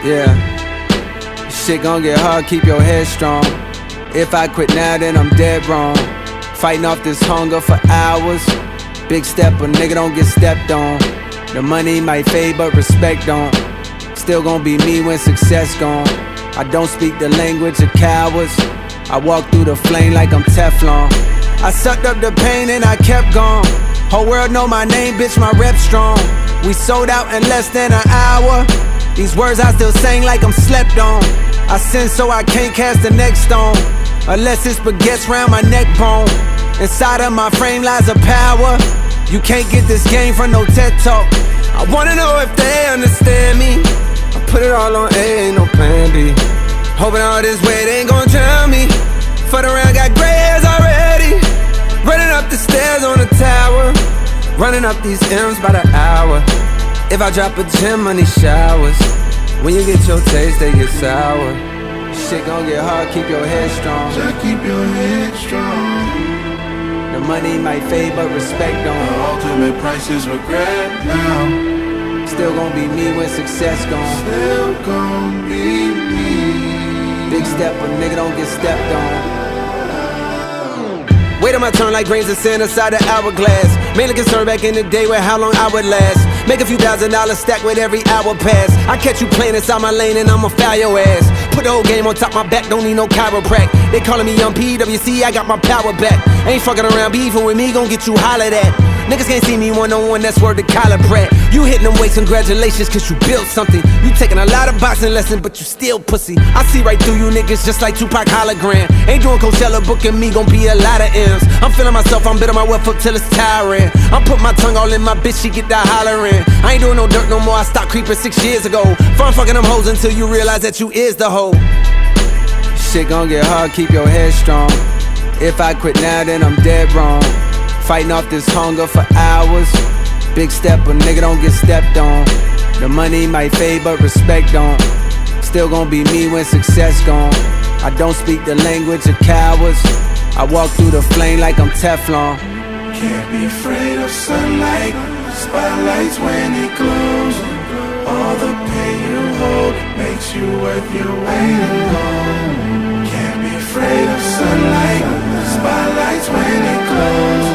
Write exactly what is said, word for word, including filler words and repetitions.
Yeah, shit gon' get hard, keep your head strong. If I quit now, then I'm dead wrong. Fighting off this hunger for hours. Big step, a nigga don't get stepped on. The money might fade, but respect don't. Still gon' be me when success gone. I don't speak the language of cowards. I walk through the flame like I'm Teflon. I sucked up the pain and I kept gone. Whole world know my name, bitch, my rep strong. We sold out in less than an hour. These words I still sang like I'm slept on. I sin so I can't cast the next stone, unless it's baguettes round my neck bone. Inside of my frame lies a power. You can't get this game from no TED Talk. I wanna know if they understand me. I put it all on A, ain't no plan B. Hoping all this weight ain't gon' drown me. Fuck around, got gray hairs already. Running up the stairs on the tower. Running up these M's by the hour. If I drop a gem on these showers, when you get your taste, they get sour. Shit gon' get hard, keep your head strong. Just keep your head strong. The money might fade, but respect don't. The ultimate price is regret now. Still gon' be me when success gone. Still gon' be me. Big step, a nigga don't get stepped on. Wait on my turn like grains of sand inside the hourglass. Mainly concerned back in the day with how long I would last. Make a few thousand dollars stack with every hour pass. I catch you playing inside my lane and I'ma foul your ass. Put the whole game on top my back, don't need no chiroprac. They calling me Young P W C, I got my power back. Ain't fucking around, beefing with me, gon' get you hollered at. Niggas can't see me one-on-one, that's word to collar brat. You hitting them weights, congratulations, cause you built something. You taking a lot of boxing lessons, but you still pussy. I see right through you niggas just like Tupac hologram. Ain't doing Coachella, booking me, gon' be a lot of M's. I'm feeling myself, I'm bitter my wealth up till it's tiring. I'm putting my tongue all in my bitch, she get that hollering. I ain't doing no dirt no more, I stopped creeping six years ago. Fun fucking them hoes until you realize that you is the hoe. Shit gon' get hard, keep your head strong. If I quit now, then I'm dead wrong. Fighting off this hunger for hours. Big step, a nigga don't get stepped on. The money might fade, but respect don't. Still gon' be me when success gone. I don't speak the language of cowards. I walk through the flame like I'm Teflon. Can't be afraid of sunlight. Spotlights when it glows. All the pain you hold makes you worth your weight in gold. Can't be afraid of sunlight. Spotlights when it glows.